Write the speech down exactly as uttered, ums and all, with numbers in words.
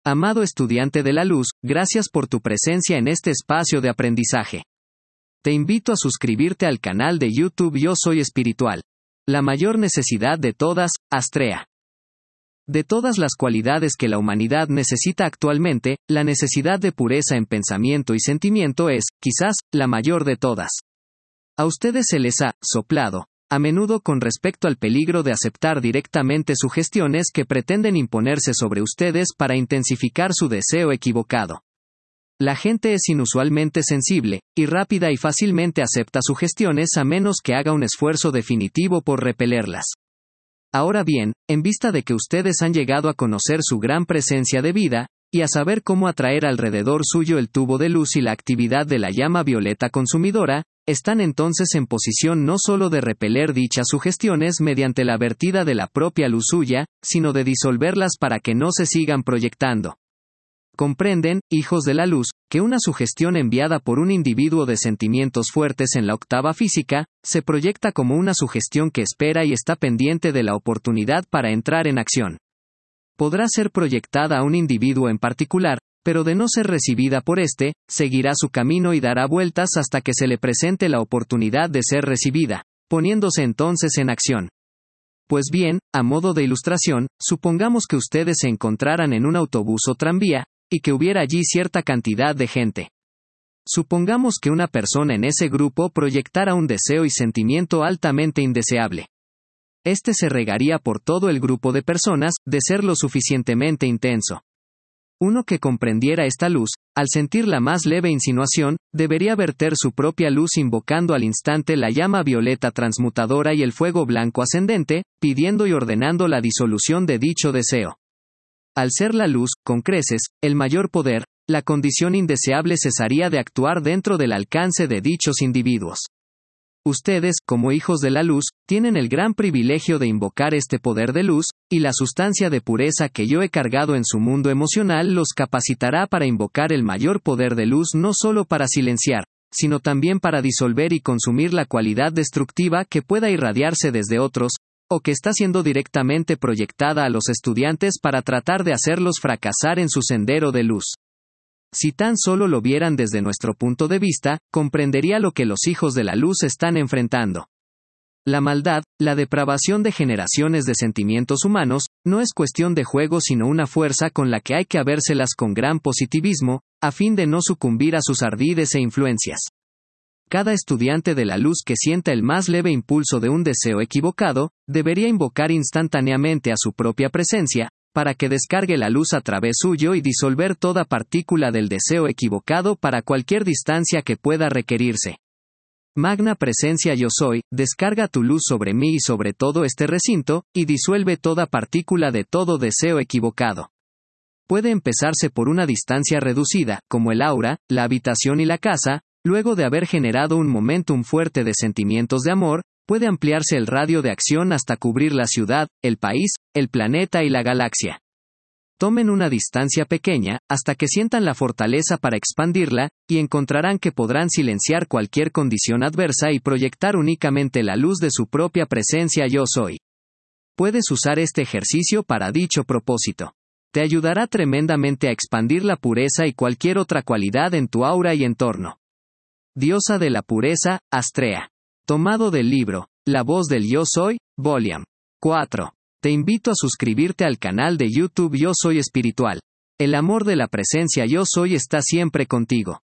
Amado estudiante de la luz, gracias por tu presencia en este espacio de aprendizaje. Te invito a suscribirte al canal de YouTube Yo Soy Espiritual. La mayor necesidad de todas, Astrea. De todas las cualidades que la humanidad necesita actualmente, la necesidad de pureza en pensamiento y sentimiento es, quizás, la mayor de todas. A ustedes se les ha soplado, a menudo con respecto al peligro de aceptar directamente sugestiones que pretenden imponerse sobre ustedes para intensificar su deseo equivocado. La gente es inusualmente sensible, y rápida y fácilmente acepta sugestiones a menos que haga un esfuerzo definitivo por repelerlas. Ahora bien, en vista de que ustedes han llegado a conocer su gran presencia de vida, y a saber cómo atraer alrededor suyo el tubo de luz y la actividad de la llama violeta consumidora, están entonces en posición no solo de repeler dichas sugestiones mediante la vertida de la propia luz suya, sino de disolverlas para que no se sigan proyectando. Comprenden, hijos de la luz, que una sugestión enviada por un individuo de sentimientos fuertes en la octava física, se proyecta como una sugestión que espera y está pendiente de la oportunidad para entrar en acción. Podrá ser proyectada a un individuo en particular, pero de no ser recibida por éste, seguirá su camino y dará vueltas hasta que se le presente la oportunidad de ser recibida, poniéndose entonces en acción. Pues bien, a modo de ilustración, supongamos que ustedes se encontraran en un autobús o tranvía, y que hubiera allí cierta cantidad de gente. Supongamos que una persona en ese grupo proyectara un deseo y sentimiento altamente indeseable. Este se regaría por todo el grupo de personas, de ser lo suficientemente intenso. Uno que comprendiera esta luz, al sentir la más leve insinuación, debería verter su propia luz invocando al instante la llama violeta transmutadora y el fuego blanco ascendente, pidiendo y ordenando la disolución de dicho deseo. Al ser la luz, con creces, el mayor poder, la condición indeseable cesaría de actuar dentro del alcance de dichos individuos. Ustedes, como hijos de la luz, tienen el gran privilegio de invocar este poder de luz, y la sustancia de pureza que yo he cargado en su mundo emocional los capacitará para invocar el mayor poder de luz no solo para silenciar, sino también para disolver y consumir la cualidad destructiva que pueda irradiarse desde otros, o que está siendo directamente proyectada a los estudiantes para tratar de hacerlos fracasar en su sendero de luz. Si tan solo lo vieran desde nuestro punto de vista, comprendería lo que los hijos de la luz están enfrentando. La maldad, la depravación de generaciones de sentimientos humanos, no es cuestión de juego sino una fuerza con la que hay que habérselas con gran positivismo, a fin de no sucumbir a sus ardides e influencias. Cada estudiante de la luz que sienta el más leve impulso de un deseo equivocado, debería invocar instantáneamente a su propia presencia, para que descargue la luz a través suyo y disolver toda partícula del deseo equivocado para cualquier distancia que pueda requerirse. Magna presencia yo soy, descarga tu luz sobre mí y sobre todo este recinto, y disuelve toda partícula de todo deseo equivocado. Puede empezarse por una distancia reducida, como el aura, la habitación y la casa, luego de haber generado un momentum fuerte de sentimientos de amor, puede ampliarse el radio de acción hasta cubrir la ciudad, el país, el planeta y la galaxia. Tomen una distancia pequeña, hasta que sientan la fortaleza para expandirla, y encontrarán que podrán silenciar cualquier condición adversa y proyectar únicamente la luz de su propia presencia yo soy. Puedes usar este ejercicio para dicho propósito. Te ayudará tremendamente a expandir la pureza y cualquier otra cualidad en tu aura y entorno. Diosa de la pureza, Astrea. Tomado del libro, La voz del Yo Soy, Volume cuatro. Te invito a suscribirte al canal de YouTube Yo Soy Espiritual. El amor de la presencia Yo Soy está siempre contigo.